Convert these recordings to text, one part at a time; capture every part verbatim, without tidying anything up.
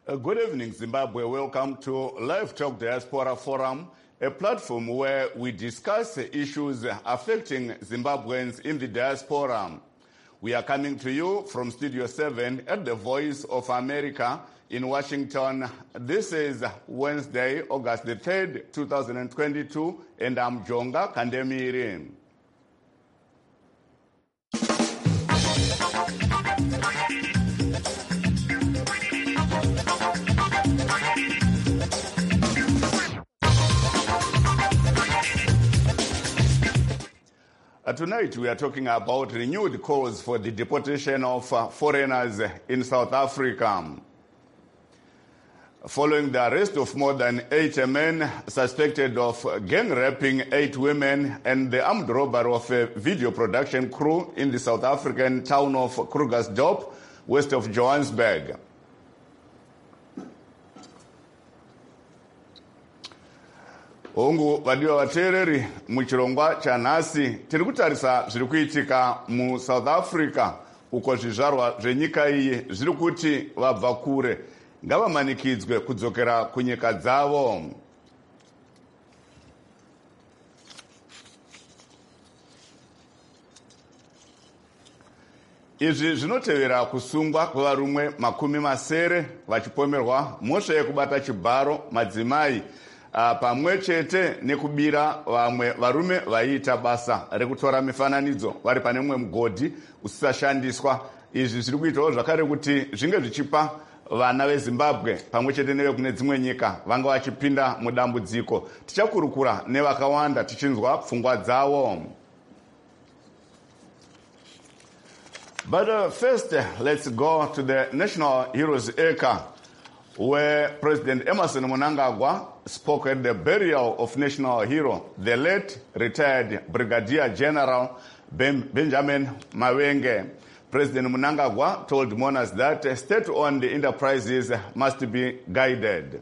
Uh, good evening, Zimbabwe. Welcome to Live Talk Diaspora Forum, a platform where we discuss issues affecting Zimbabweans in the diaspora. We are coming to you from Studio seven at the Voice of America in Washington. This is Wednesday, August the third, two thousand twenty-two, and I'm Jonga Kandemiri. Uh, tonight we are talking about renewed calls for the deportation of uh, foreigners in South Africa. Following the arrest of more than eighty men suspected of gang raping eight women and the armed robbery of a video production crew in the South African town of Krugersdorp, west of Johannesburg. Ongu vadiwa vateereri muchirongwa chanhasi tiri kutarisa zviri kuitika mu South Africa uko zvizvarwa zvenyika iyi zviri kuti vabva kure ngavamanikidzwe kudzokera kunyika dzavo. Izvi zvinotevera kusungwa kwevarume makumi masere vachipomerwa mhosva yekubata chibharo madzimai Uh, pamwe chete nekubira vamwe varume vaiita basa rekutora mifananidzo vari pane mumwe mugodhi usisashandiswa. Izvi zviri kuitawo zvakare kuti zvinge zvichipa vana veZimbabwe pamwe chete nevekune dzimwe nyika vanga vachipinda mudambudziko. Tichakurukura nevakawanda tichinzwa pfungwa dzavo. But uh, first, uh, let's go to the National Heroes Acre, where President Emmerson Mnangagwa spoke at the burial of national hero, the late retired Brigadier General ben Benjamin Mawenge. President Mnangagwa told mourners that state-owned enterprises must be guided.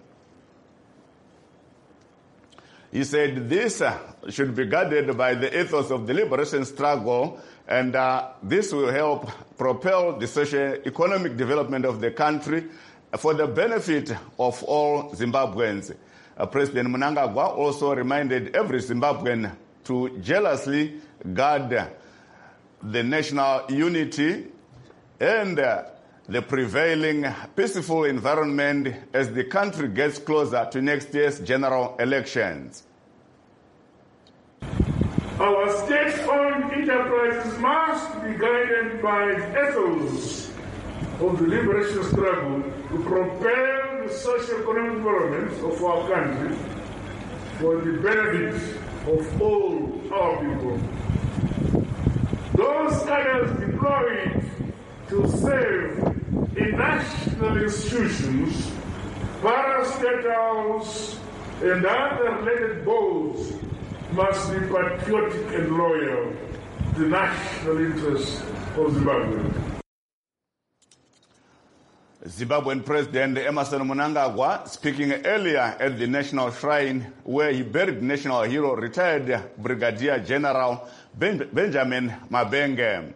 He said this should be guided by the ethos of the liberation struggle, and uh, this will help propel the socio-economic development of the country for the benefit of all Zimbabweans. Uh, President Mnangagwa also reminded every Zimbabwean to jealously guard the national unity and uh, the prevailing peaceful environment as the country gets closer to next year's general elections. Our state-owned enterprises must be guided by ethos of the liberation struggle to propel the socio-economic development of our country for the benefit of all our people. Those cadres deployed to save in national institutions, parastatals, and other related boards must be patriotic and loyal to the national interests of Zimbabwe. Zimbabwean President Emmerson Mnangagwa speaking earlier at the National Shrine where he buried national hero retired Brigadier General ben Benjamin Mabenge.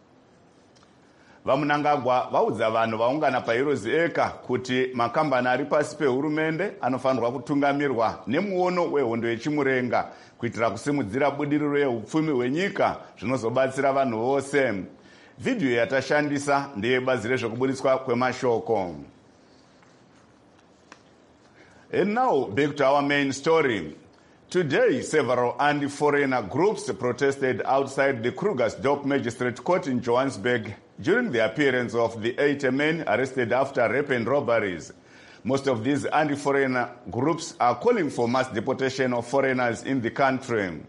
VaMnangagwa vaudza vanhu vaungana paHeroes Acre kuti makambani ari pasi pehurumende anofanirwa kutungamirwa nemuono wehondo yechimurenga kuitira kusimudzira budiriro yeupfumi hwenyika zvinozobatsira vanhu vose. Video yatashandisa ndeyebazi rezvekuburitswa kwemashoko. And now back to our main story. Today, several anti-foreigner groups protested outside the Krugersdorp Magistrate Court in Johannesburg during the appearance of the eight men arrested after rape and robberies. Most of these anti-foreigner groups are calling for mass deportation of foreigners in the country.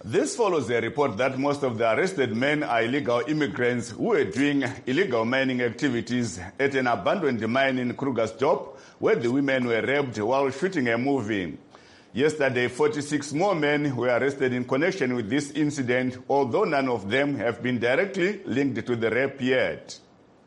This follows a report that most of the arrested men are illegal immigrants who were doing illegal mining activities at an abandoned mine in Krugersdorp, where the women were raped while shooting a movie. Yesterday, forty-six more men were arrested in connection with this incident, although none of them have been directly linked to the rape yet.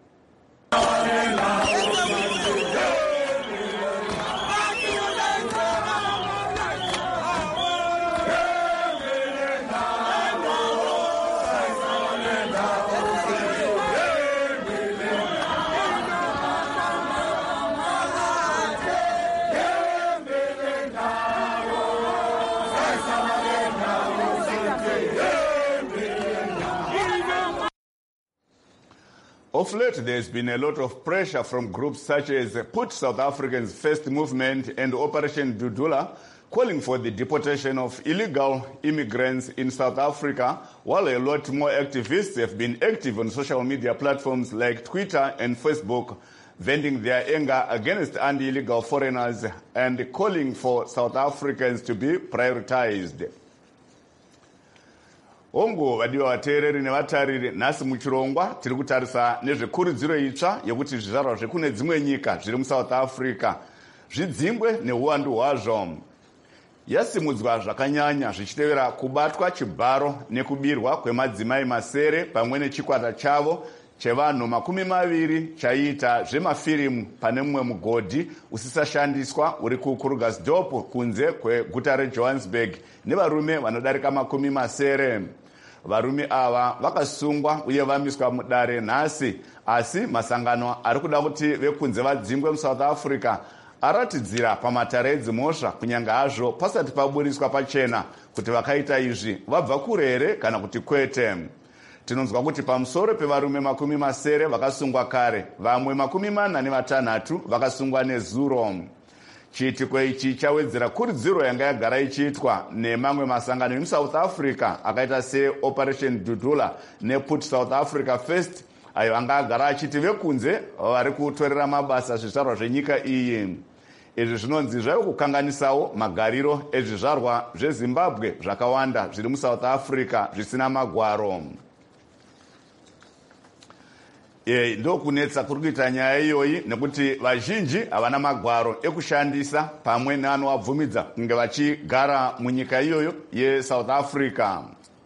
Of late, there's been a lot of pressure from groups such as Put South Africans First Movement and Operation Dudula, calling for the deportation of illegal immigrants in South Africa, while a lot more activists have been active on social media platforms like Twitter and Facebook, venting their anger against anti-illegal foreigners and calling for South Africans to be prioritized. Ongo vadiwa vateereri nevatariri nhasi muchirongwa tiri kutarisa nezvekurudziro itsva yekuti zvizvarwa zvekune dzimwe nyika zviri muSouth Africa zvidzingwe neuwandu hwazvo. Yasimudzwa zvakanyanya zvichitevera kubatwa chibharo nekubirwa kwemadzimai masere pamwe nechikwata chavo chevanhu makumi maviri chaiita zvemafirimu pane mumwe mugodhi usisashandiswa uri kuKrugersdorp kunze kweguta reJohannesburg nevarume vanodarika makumi masere. Varume ava vakasungwa uye vamiswa mudare nhasi, asi masangano ari kuda kuti vekunze vadzingwe muSouth Africa aratidzira pamatare edzimhosva kunyange hazvo pasati paburiswa pachena kuti vakaita izvi vabva kure here kana kuti kwete. Tinonzwa kuti pamusoro pevarume makumi masere vakasungwa kare, vamwe makumi mana nevatanhatu vakasungwa nezuro. Chiitiko ichi chawedzera kurudziro yanga yagara ichiitwa nemamwe masangano emuSouth Africa akaita seOperation Dudula nePut South Africa First, ayo anga agara achiti vekunze vari kutorera mabasa zvizvarwa zvenyika iyi. Izvi zvinonzi zvaiva kukanganisawo magariro ezvizvarwa zveZimbabwe zvakawanda zviri muSouth Africa zvisina magwaro. E, ndo kunetsa kuri kuita nyaya iyoyi nekuti vazhinji havana magwaro ekushandisa pamwe neanovabvumidza kunge vachigara munyika iyoyo yeSouth Africa.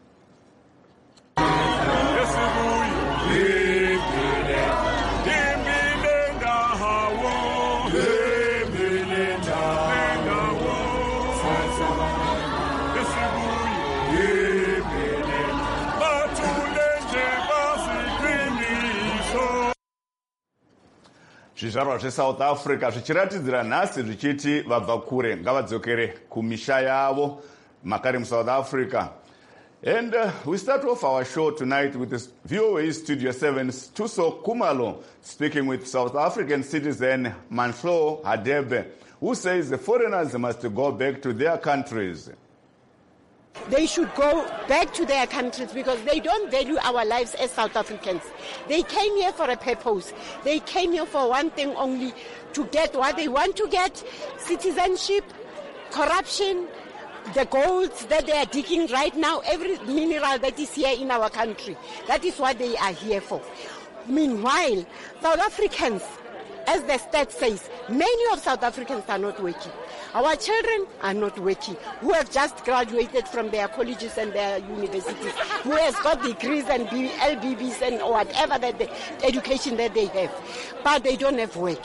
Zvizvarwa zveSouth Africa zvichiratidzira nhasi zvichiti vabva kure ngavadzokere kumisha yavo makare muSouth Africa. And uh, we start off our show tonight with this V O A Studio seven's Tuso Kumalo speaking with South African citizen Manhlo Hadebe, who says the foreigners must go back to their countries. They should go back to their countries because they don't value our lives as South Africans. They came here for a purpose. They came here for one thing only, to get what they want to get: citizenship, corruption, the golds that they are digging right now, every mineral that is here in our country. That is what they are here for. Meanwhile, South Africans, as the stat says, many of South Africans are not working. Our children are not working, who have just graduated from their colleges and their universities, who has got degrees and L B Bs and whatever that the education that they have, but they don't have work.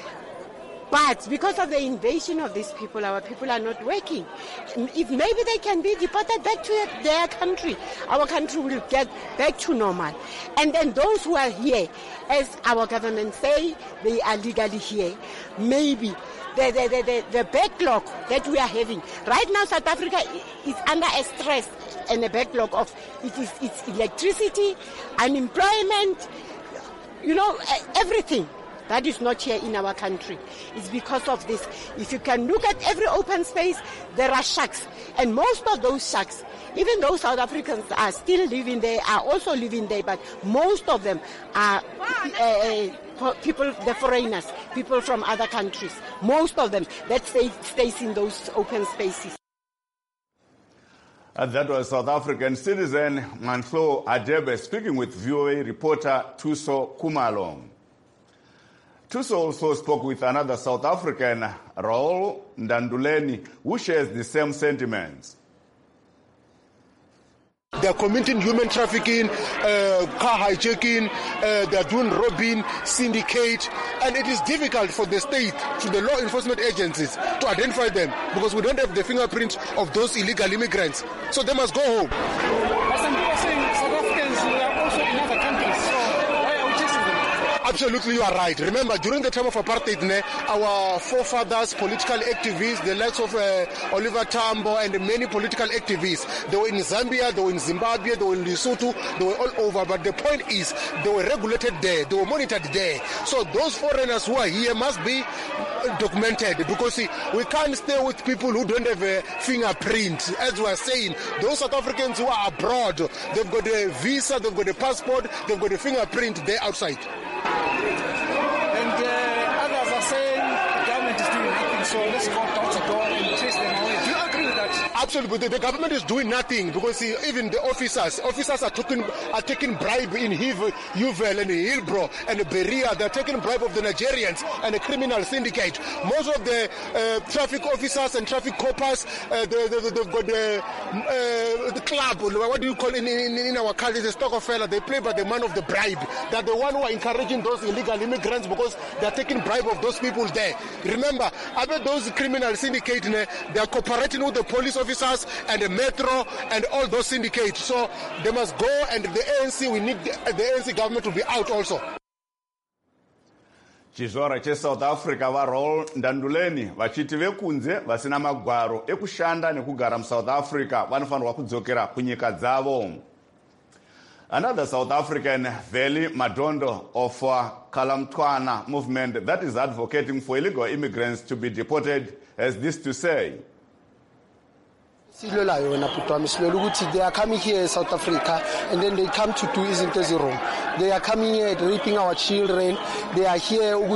But because of the invasion of these people, our people are not working. If maybe they can be deported back to their country, our country will get back to normal. And then those who are here, as our government say, they are legally here, maybe the, the, the, the, the backlog that we are having. Right now, South Africa is under a stress and a backlog of it is it's electricity, unemployment, you know, everything. That is not here in our country. It's because of this. If you can look at every open space, there are shacks. And most of those shacks, even though South Africans are still living there, are also living there, but most of them are uh, people, the foreigners, people from other countries. Most of them that stay, stays in those open spaces. Uh, that was South African citizen Manhlo Adebe speaking with V O A reporter Thuso Khumalo. Thuso also spoke with another South African, Raul Ndanduleni, who shares the same sentiments. They are committing human trafficking, uh, car hijacking, uh, they are doing robbing, syndicate, and it is difficult for the state, to the law enforcement agencies, to identify them because we don't have the fingerprints of those illegal immigrants. So they must go home. But some people are saying South Africans are also in other countries, so why are we chasing them? Absolutely, you are right. Remember, during the time of apartheid, our forefathers, political activists, the likes of uh, Oliver Tambo and many political activists, they were in Zambia, they were in Zimbabwe, they were in Lesotho, they were all over. But the point is, they were regulated there, they were monitored there. So those foreigners who are here must be documented because see, we can't stay with people who don't have a fingerprint. As we are saying, those South Africans who are abroad, they've got a visa, they've got a passport, they've got a fingerprint there outside. And uh, others are saying the government is doing nothing, so let's go door to door and chase them away. Do you agree with that? Absolutely, the, the government is doing nothing because see, even the officers, officers are taking are taking bribe in Yuvel and Hillbrow and Berea. They're taking bribe of the Nigerians and the criminal syndicate. Most of the uh, traffic officers and traffic coppers, uh, they, they, they've got the, uh, the club. What do you call it in, in, in our country? The Stokefella. They play by the man of the bribe. They're the one who are encouraging those illegal immigrants because they're taking bribe of those people there. Remember, I bet those criminal syndicate, they are cooperating with the police officers and the metro and all those syndicates. So they must go, and the A N C, we need the, the A N C government to be out also. Chizora che South Africa va Raul Ndanduleni vachiti vekunze vasina magwaro ekushanda nekugara mu South Africa vanofanirwa kudzokera kunyika dzavo. Another South African, Veli Madondo of uh, Kalamtwana movement that is advocating for illegal immigrants to be deported, has this to say. They are coming here in South Africa and then they come to do izinto wrong. They are coming here raping our children. They are here. I will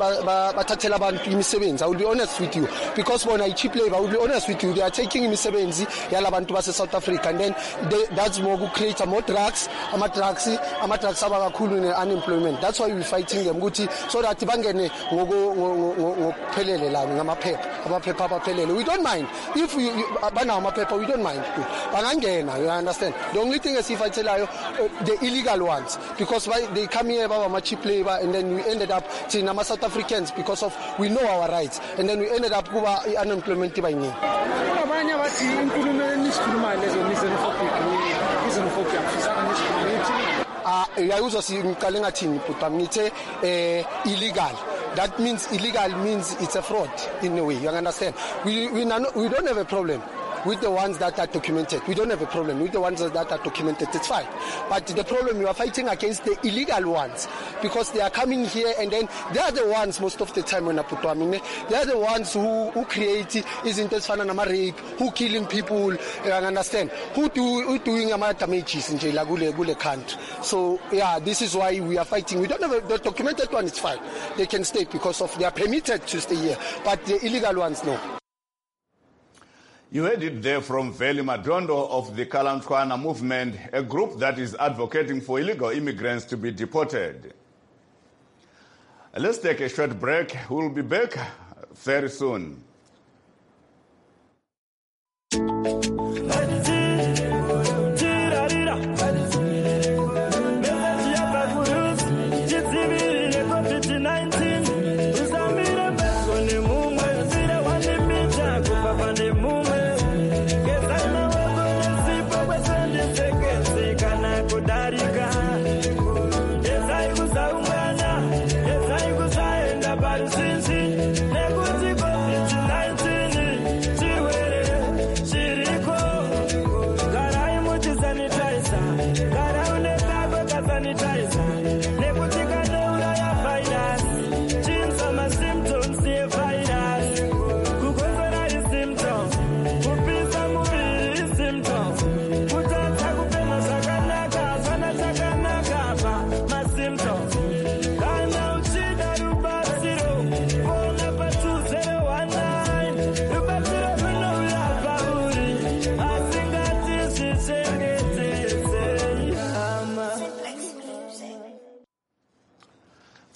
be honest with you. Because when I cheap labor, I will be honest with you. They are taking imisebenzi yalabantu base South Africa, and then they, that's more to create more drugs, ama drugs, ama drugs abakakhulu in unemployment. That's why we fighting them. So that bangene ngokuphelele la ngamaphepha, amaphepha abaphelele. We don't mind if you bana amaphepha. We don't mind. Bangangena, you understand. The only thing is if I tell you uh, the illegal ones. Because why they come here about cheap labor, and then we ended up seeing South Africans because of we know our rights, and then we ended up kuba unemployment by me. Ah, I also see Kalenga Tini Putamite illegal. That means illegal means it's a fraud in a way. You understand? We we not, we don't have a problem with the ones that are documented. We don't have a problem with the ones that are documented. It's fine. But the problem, we are fighting against the illegal ones because they are coming here and then they are the ones most of the time when I put them in, they are the ones who, who create isn't it fun and rape, who killing people, you understand? Who do who doing damages in Jailagule country. So yeah, this is why we are fighting. We don't have a, the documented one, it's fine. They can stay because of they are permitted to stay here. But the illegal ones, no. You heard it there from Veli Madondo of the Kalamtwana movement, a group that is advocating for illegal immigrants to be deported. Let's take a short break. We'll be back very soon.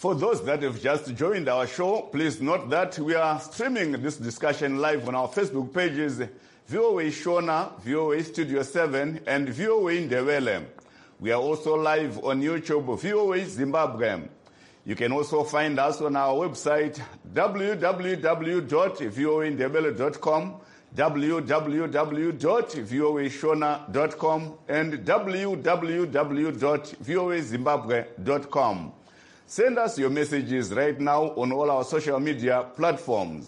For those that have just joined our show, please note that we are streaming this discussion live on our Facebook pages, V O A Shona, V O A Studio seven, and V O A Ndebele. We are also live on YouTube, V O A Zimbabwe. You can also find us on our website, w w w dot v o a ndebele dot com, w w w dot v o a shona dot com, and w w w dot v o a zimbabwe dot com. Send us your messages right now on all our social media platforms.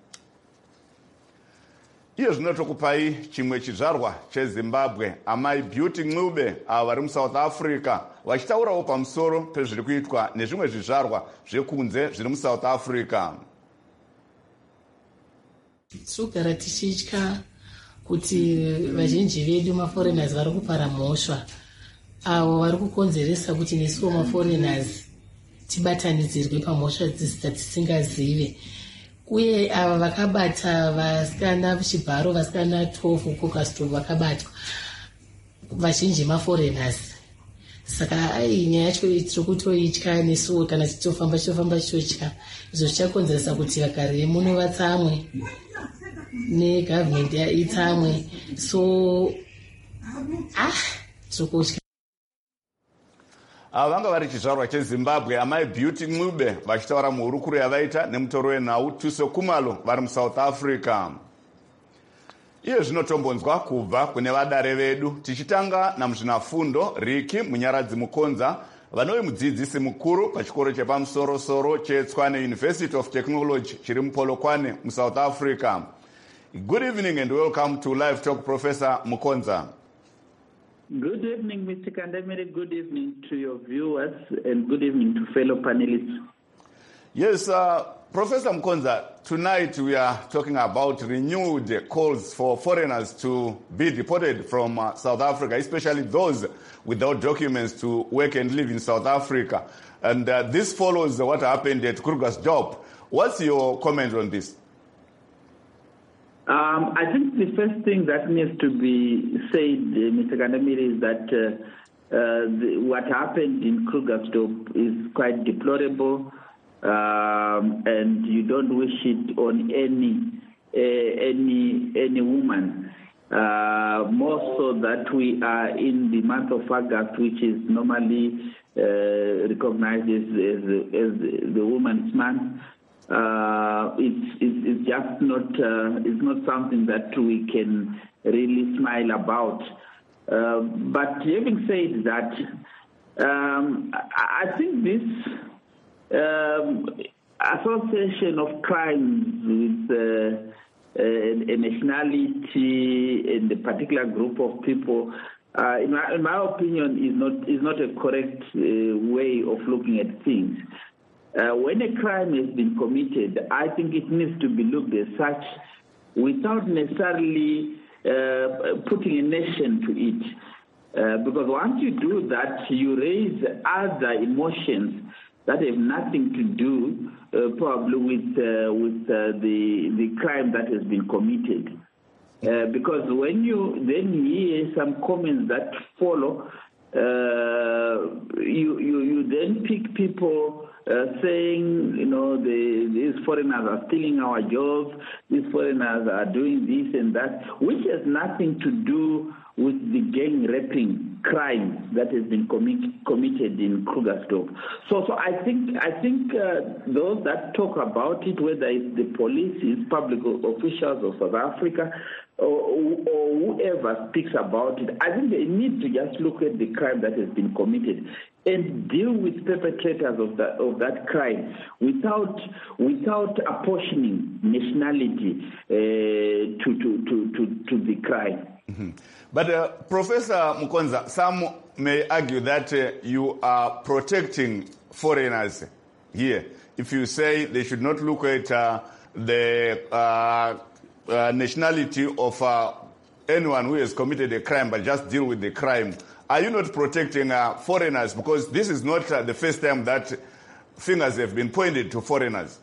Iye zvinotokupai chimwe chizvarwa cheZimbabwe, amai Beauty Ncube ava vari muSouth Africa vachitaurawo pamusoro pezviri kuitwa nezvimwe zvizvarwa zvekunze zviri muSouth Africa. Tikugara tichitya kuti vazhinji vedu maforeigners vari kupara mhosva, avo vari kukonzeresa kuti nesuwo maforeigners tibatanidzirwe pamhosva dzatisingazive. Uye ava vakabata vasikana chibharo vasikana twelve kuKrugersdorp vakabatwa vazhinji maforeigners. Saka ai nyaya yacho tiri kutoitya nesuwo, kana tichitofamba tichitofamba tichitotya. Izvo zvichakonzeresa kuti vagari vemuno vatsamwe negovernment itsamwe. So ah tiri kutya. Ava vanga vari chizvarwa cheZimbabwe, amai Beauty Ncube vachitaura muhurukuro yavaita nemutoro wenhau Thuso Khumalo vari muSouth Africa. Iye zvinotombonzwa kubva kune vadare vedu, tichitanga namuzvinafundo Riki Munyaradzi Mukonza, vanove mudzidzisi mukuru pachikoro chepamusoro-soro cheTshwane University of Technology chiri muPolokwane muSouth Africa. Good evening and welcome to Live Talk, Professor Mukonza. Good evening, Mister Kandemere. Good evening to your viewers and good evening to fellow panelists. Yes, uh, Professor Mukonza, tonight we are talking about renewed calls for foreigners to be deported from uh, South Africa, especially those without documents to work and live in South Africa. And uh, this follows what happened at Krugersdorp. What's your comment on this? Um, I think the first thing that needs to be said, uh, Mister Kandemere, is that uh, uh, the, what happened in Krugersdorp is quite deplorable, um, and you don't wish it on any uh, any any woman. Uh, more so that we are in the month of August, which is normally uh, recognized as, as, as the Women's Month. Uh, it's, it's it's just not uh, it's not something that we can really smile about. Uh, but having said that, um, I, I think this um, association of crimes with uh, a, a nationality and a particular group of people, uh, in, my, in my opinion, is not is not a correct uh, way of looking at things. Uh, when a crime has been committed, I think it needs to be looked at such without necessarily uh, putting a nation to it. Uh, because once you do that, you raise other emotions that have nothing to do uh, probably with, uh, with uh, the, the crime that has been committed. Uh, because when you then hear some comments that follow, uh, you, you, you then pick people Uh, saying, you know, the, these foreigners are stealing our jobs, these foreigners are doing this and that, which has nothing to do with the gang raping crime that has been commit, committed in Krugersdorp. So, so I think I think uh, those that talk about it, whether it's the police, it's public officials of South Africa, or, or whoever speaks about it, I think they need to just look at the crime that has been committed and deal with perpetrators of that of that crime without without apportioning nationality uh, to, to, to, to, to the crime. Mm-hmm. But uh, Professor Mukonza, some may argue that uh, you are protecting foreigners here. If you say they should not look at uh, the uh, uh, nationality of uh, anyone who has committed a crime, but just deal with the crime. Are you not protecting uh, foreigners? Because this is not uh, the first time that fingers have been pointed to foreigners.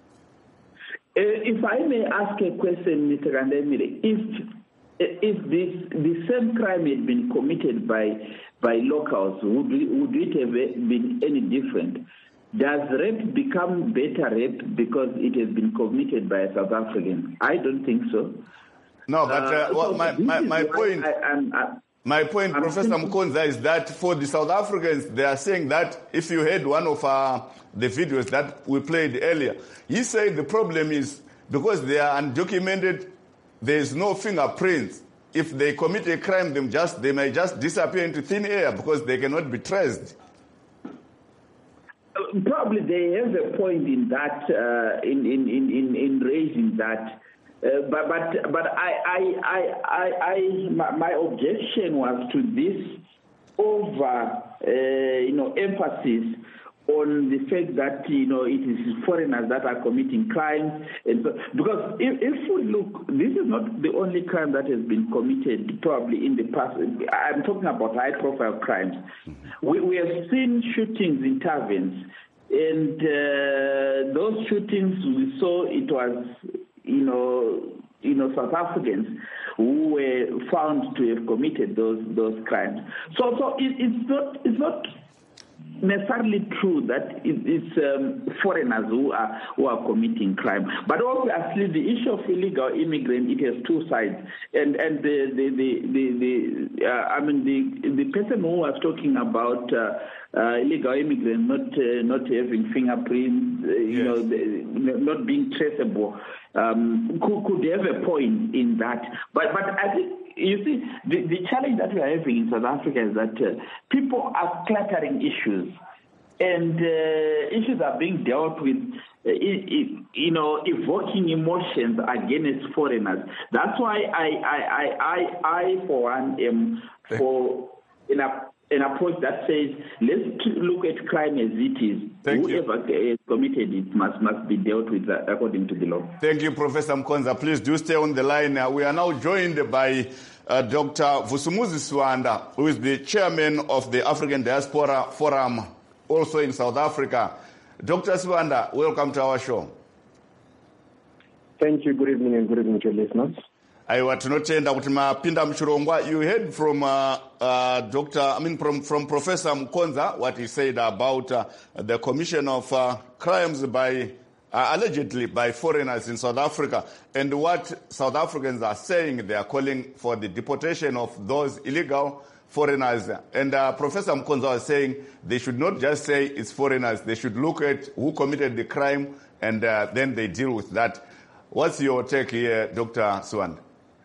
Uh, if I may ask a question, Mister Kandemere, if if this the same crime had been committed by by locals, would we, would it have been any different? does rape become better rape because it has been committed by a South African? I don't think so. No, but uh, uh, well, so my, my, my point, I, I'm, I'm, my point, I'm Professor thinking, Mkonza, is that for the South Africans, they are saying that if you heard one of uh, the videos that we played earlier, he said the problem is because they are undocumented, there is no fingerprints. If they commit a crime, them just they may just disappear into thin air because they cannot be traced. Probably they have a point in that, uh, in, in, in, in raising that. Uh, but but but I I I I, I my, my objection was to this over uh, you know emphasis on the fact that you know it is foreigners that are committing crimes, and so, because if, if we look, this is not the only crime that has been committed probably in the past. I'm talking about high-profile crimes. Mm-hmm. We we have seen shootings in taverns, and uh, those shootings we saw it was you know you know South Africans who were found to have committed those those crimes. So so it, it's not it's not. necessarily true that it's um, foreigners who are who are committing crime, but obviously the issue of illegal immigrant, it has two sides, and and the the the, the, the uh, I mean the the person who was talking about uh, uh, illegal immigrant not uh, not having fingerprints, uh, you yes. know, the, not being traceable, um, could could have a point in that, but but I think. You see, the, the challenge that we are having in South Africa is that uh, people are cluttering issues, and uh, issues are being dealt with, uh, you know, evoking emotions against foreigners. That's why I, I, I, I, I for one, am for an, an approach that says, let's look at crime as it is. Thank Whoever has committed it must must be dealt with according to the law. Thank you, Professor Mkonza. Please do stay on the line. Uh, we are now joined by uh, Doctor Vusumuzi Siwanda, who is the chairman of the African Diaspora Forum, also in South Africa. Doctor Siwanda, welcome to our show. Thank you. Good evening and good evening to your listeners. Aiwa tinotenda kuti mapinda muchirongwa. You heard from uh, uh, Doctor I mean from from Professor Mkonza what he said about uh, the commission of uh, crimes by uh, allegedly by foreigners in South Africa, and what South Africans are saying. They are calling for the deportation of those illegal foreigners. And uh, Professor Mkonza was saying they should not just say it's foreigners. They should look at who committed the crime, and uh, then they deal with that. What's your take here, Doctor Siwanda?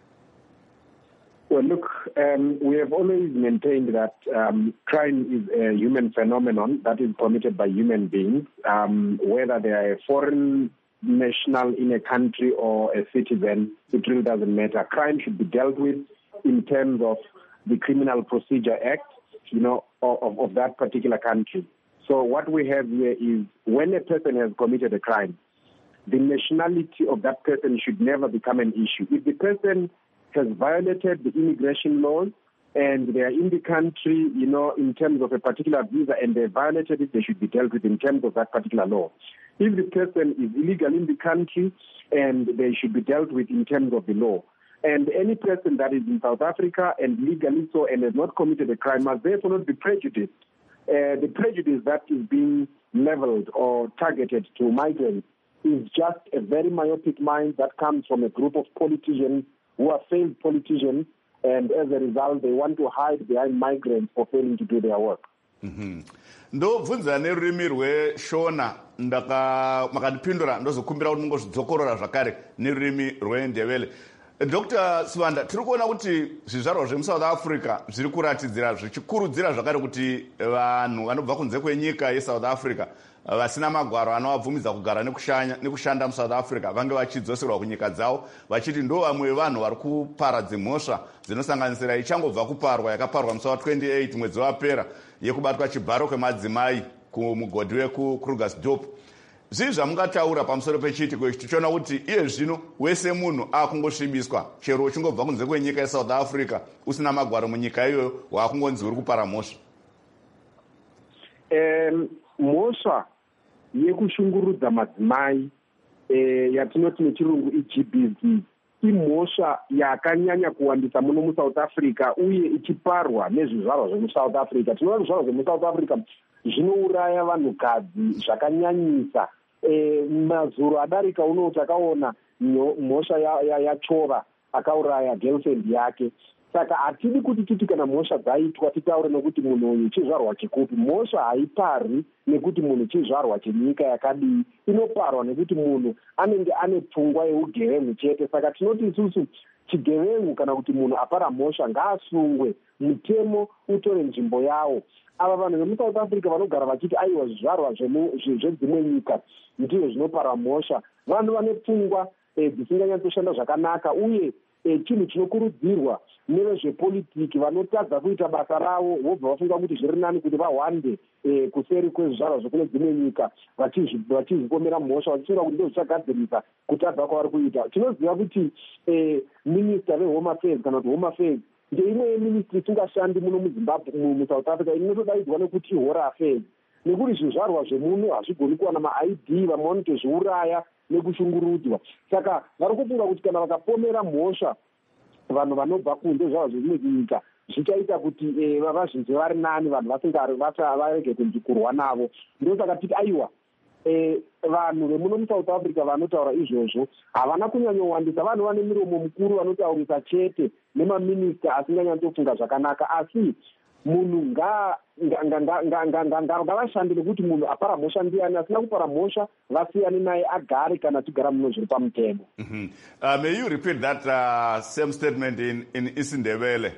Well, look, um, we have always maintained that um, crime is a human phenomenon that is committed by human beings, um, whether they are a foreign national in a country or a citizen, it really doesn't matter. Crime should be dealt with in terms of the Criminal Procedure Act, you know, of, of that particular country. So what we have here is when a person has committed a crime, the nationality of that person should never become an issue. If the person has violated the immigration laws and they are in the country, you know, in terms of a particular visa and they violated it, they should be dealt with in terms of that particular law. If the person is illegal in the country, and they should be dealt with in terms of the law. And any person that is in South Africa and legally so and has not committed a crime must therefore not be prejudiced. Uh, the prejudice that is being leveled or targeted to migrants is just a very myopic mind that comes from a group of politicians who are failed politicians, and as a result, they want to hide behind migrants for failing to do their work. ndobvunza nerurimi rweshona ndaka makandipindura ndozokumbira kuti mungozvidzokorora zvakare nerurimi rwendebele. Doctor Siwanda, tiri kuona kuti zvizvarwa zvemusouth Africa zviri kuratidzira zvichikurudzira zvakare kuti vanhu vanobva kunze kwenyika yeSouth Africa vasina magwaro anovabvumidza kugara nekushanda muSouth Africa vange vachidzoserwa kunyika dzavo, vachiti ndo vamwe vevanhu vari kuparadza mhosva dzinosanganisira ichangobva kuparwa yakaparwa musi wa28 mwedzi wapera yekubatwa chibharo kwemadzimai kumugodhi wekuKrugersdorp. Zvii zvamungataura pamusoro pechitiko ichi tichiona kuti iye zvino wese munhu akungosvibiswa chero uchingobva kunze kwenyika yeSouth Africa usina magwaro munyika iyoyo waakungonzi uri kupara mhosva? Um, mhosva yekushungurudza madzimai eh, yatinoti nechirungu i-G B V imhosva yakanyanya kuwandisa muno muSouth Africa uye ichiparwa nezvizvarwa zvemuSouth Africa. Tinoona zvizvarwa zvemuSouth Africa zvinouraya vanhukadzi zvakanyanyisa. E, mazuro adarika uno takaona mhosva yachova ya, ya akauraya girlfriend yake. Saka hatidi kuti titi kana mhosva dzaitwa titaure nekuti munhu uyu chizvarwa chikupi. Mhosva haiparwi nekuti munhu chizvarwa chenyika yakadii, inoparwa nekuti munhu anenge ane pfungwa yeugevengu chete. Saka tinoti isusu chigevengu kana kuti munhu apara mhosva ngaasungwe, mutemo utore nzvimbo yawo. Ava vanhu vemuSouth Africa vanogara vachiti aiwa zvizvarwa zvedzimwe nyika ndizvo zvinopara mhosva, vanhu vane pfungwa dzisinganyatsoshanda zvakanaka, uye chinhu chinokurudzirwa nevezvepolitiki vanotadza kuita basa ravo vobva vafunga kuti zviri nani kuti vahwande kuseri kwezvizvarwa zvekune dzimwe nyika vachizvipomera mhosva vachifunga kuti ndo zvichagadzirisa kutadza kwavari kuita. Tinoziva kuti minista vehome affairs kana kuti home affairs ndeimwe yeministry isingashandi muno muZimbabwe muSouth Africa inotodaidzwa nekuti ihora affairs, nekuti zvizvarwa zvemunhu hazvigoni kuwana ma-I D, vamwe vanotozviuraya nekushungurudzwa. Saka vari kufunga kuti kana vakapomera mhosva vanhu vanobva kunze zvavo zvimwe nyika zvichaita kuti vazhinji vari nani, vanhu varege kunzikurwa navo. Ndosaka titi aiwa vanhu vemuno muSouth Africa vanotaura izvozvo havana kunyanyowandisa. Vanhu vane miromo mukuru vanotaurisa chete nemaminista asinganyatsofunga zvakanaka, asi munhu ngavashande nekuti munhu apara mhosva ndiani, asina kupara mhosva vasiyane naye agare kana tigara muno zviri pamutemo. Mm-hmm. Uh, may you repeat that uh, same statement in, in Isindebele?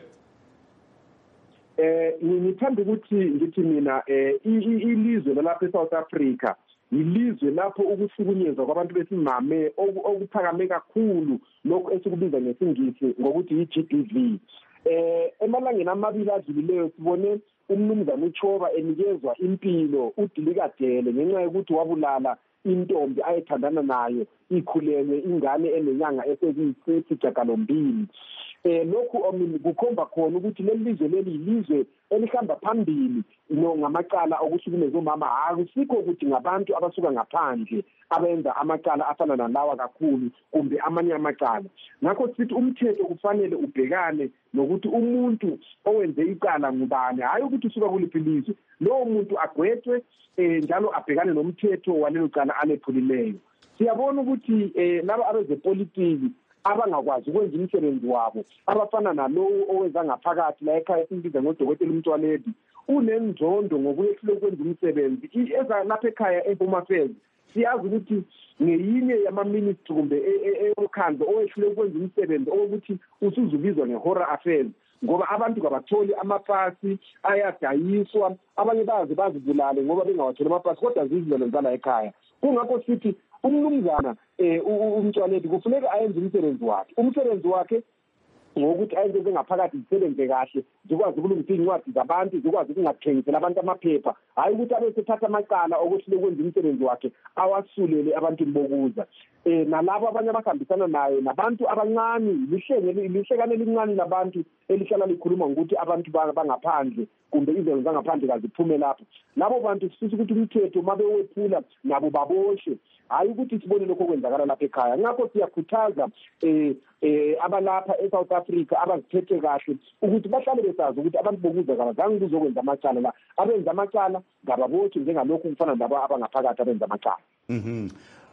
Eh, ngithanda ukuthi ngithi mina eh ilizwe lalapha eSouth Africa ilizwe lapho ukuhlukunyezwa kwabantu besimame okuphakame kakhulu, lokho esikubiza ngesingisi ngokuthi i-G B V. Eh emalangeni amabili adlulileyo sibone umnumzana uChova enikezwa impilo uDilikadele ngenxa yokuthi wabulala intombi ayethandana nayo ikhulelwe ingane enenyanga eseziyisithiyagalombili. Eh lokhu kukhomba khona ukuthi leli lizwe leli ilizwe elihamba phambili no ngamacala okuhlukumeza omama, akusikho ukuthi ngabantu abasuka ngaphandle abenza amacala afana nalawa kakhulu kumbe amanye amacala. Ngakho sithi umthetho kufanele ubhekane nokuthi umuntu owenze icala ngubani, hayi ukuthi usuka kuliphi ilizwe. Lowo muntu agwetwe njalo abhekane nomthetho walelo cala alephulileyo. Siyabona ukuthi laba abezepolitiki abangakwazi ukwenza umsebenzi wabo abafana nalowo owenza ngaphakathi la ekhaya simbiza ngodokotela uMntwanedi unenzondo ngokuyehlule ukwenza umsebenzi eza lapha ekhaya eHome Affairs. Siyazi ukuthi ngeyinye yama-ministry kumbe eyomkhandlo owehlule ukwenza umsebenzi owokuthi usuzubizwa nge-horror affairs, ngoba abantu kabatholi amapasi ayadayiswa, abanye bazi bazibulale ngoba bengawatholi amapasi kodwa zizilelo zala ekhaya. Kungakho sithi umnumzana uMntwanedi kufuneka ayenze umsebenzi wakhe. Umsebenzi wakhe ngokuthi ayenze ngaphakathi zisebenze kahle, zikwazi ukulungisa incwadi zabantu, zikwazi ukungathengisela abantu amaphepha, hayi ukuthi abe sethatha amacala okuthi ukwenza umsebenzi wakhe awasulele abantu bokuza. Eh nalabo abanye abahambisana naye nabantu abancane, lihlenge lihlekane lincane labantu elihlala likhuluma ngokuthi abantu bangaphandle kumbe izinto zangaphandle kaziphume lapho. Labo bantu sifisa ukuthi umthetho mabe wephula nabo baboshwe, hayi ukuthi sibone lokho kwenzakala lapha ekhaya. Ngakho siyakhuthaza eh eh abalapha eSouth Africa abaziphethe kahle ukuthi bahlale besazi ukuthi abantu bokuza kabazange kuzokwenza amacala la, abenza amacala ngababoshwe njengalokho kufana nabo abangaphakathi abenza amacala. Mhm.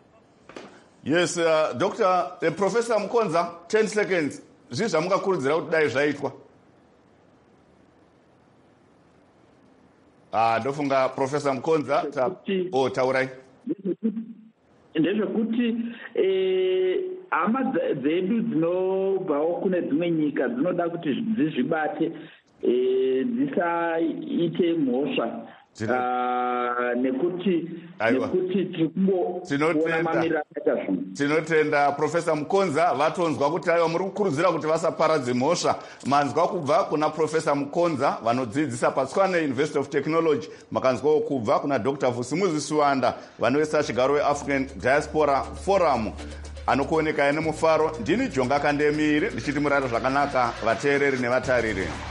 Yes, uh, Doctor uh, Professor Mkonza, ten seconds. Zizva mukakurudzira kuti dai zvaitwa. Ah, ndofunga Professor Mkonza ta oh taurai. Ndezvekuti eh hama dzedu dzinobvawo kune dzimwe nyika dzinoda kuti dzizvibate eh dzisaite mhosva. Ah nekuti nekuti tinotenda tinotenda Professor Mkonza vatonzwa kuti aiwa muri kukurudzira kuti vasaparadze mhosva. Manzwa kubva kuna Professor Mkonza vanodzidzisa paTshwane University of Technology, makanzwawo kubva kuna Doctor Vusimuzi Suwanda vanoisa chigaro weAfrican Diaspora Forum anokuoneka ene mufaro. Ndini Jonga Kandemiri ndichiti murara zvakanaka vateereri nevatariri.